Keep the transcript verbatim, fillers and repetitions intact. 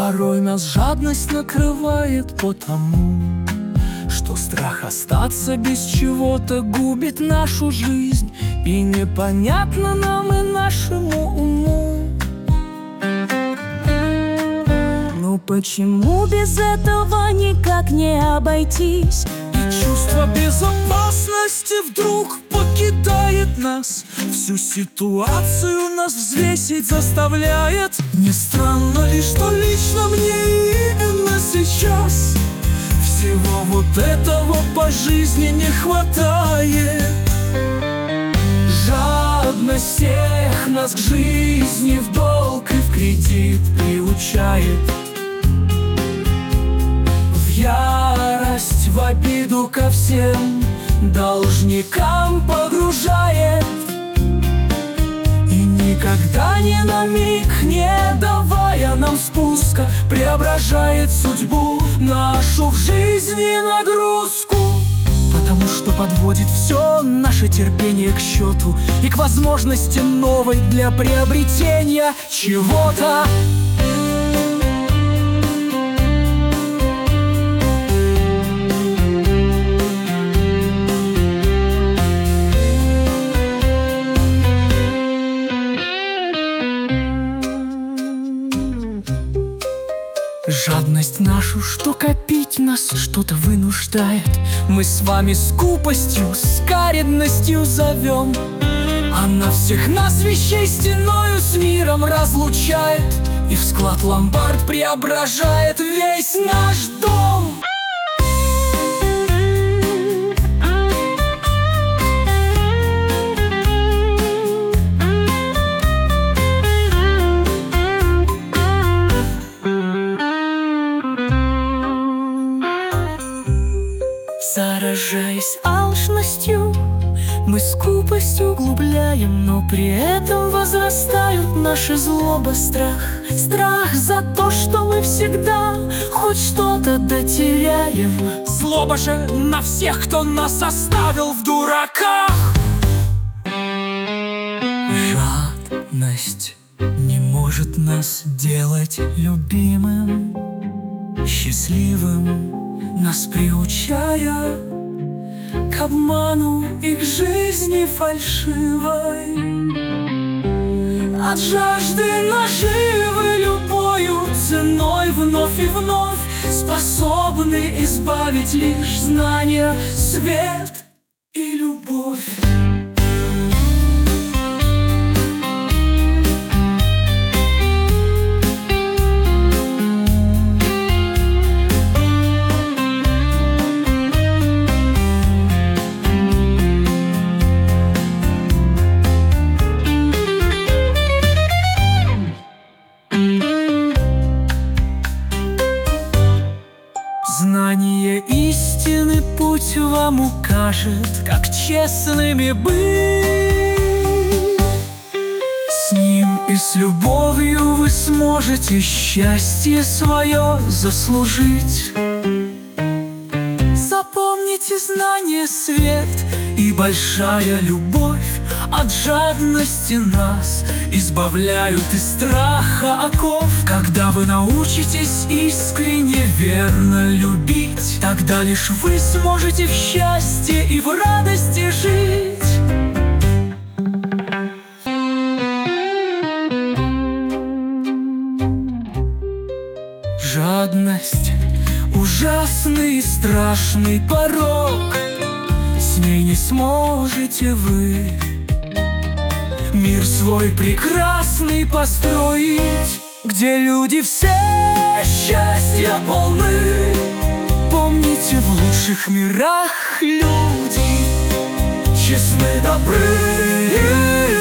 Порой нас жадность накрывает потому, что страх остаться без чего-то губит нашу жизнь, и непонятно нам и нашему уму. Ну почему без этого никак не обойтись? И чувство безопасности вдруг покидает нас, всю ситуацию нас взвесить заставляет. Не странно ли, что лично мне именно сейчас всего вот этого по жизни не хватает? Жадность всех нас к жизни в долг и в кредит приучает, в ярость, в обиду ко всем должникам погружает, и никогда ни на миг не давая нам спуска преображает судьбу нашу в жизни нагрузку. Потому что подводит все наше терпение к счету и к возможности новой для приобретения чего-то. Жадность нашу, что копить нас что-то вынуждает, мы с вами скупостью, скаредностью зовем. Она всех нас вещей стеною с миром разлучает, и в склад ломбард преображает весь наш дом. Заражаясь алчностью, мы скупость углубляем, но при этом возрастают наши злоба, страх. Страх за то, что мы всегда хоть что-то дотеряем. Злоба же на всех, кто нас оставил в дураках. Жадность не может нас делать любимым, счастливым, нас приучая к обману и к жизни фальшивой. От жажды наживы любою ценой вновь и вновь способны избавить лишь знания, свет и любовь. Знание истины путь вам укажет, как честными быть. С ним и с любовью вы сможете счастье свое заслужить. Запомните, знание — свет, и большая любовь от жадности нас избавляют из страха оков. Когда вы научитесь искренне, верно любить, тогда лишь вы сможете в счастье и в радости жить. Жадность — ужасный и страшный порок, с ней не сможете вы мир свой прекрасный построить, где люди все счастья полны. Помните, в лучших мирах люди честны, добры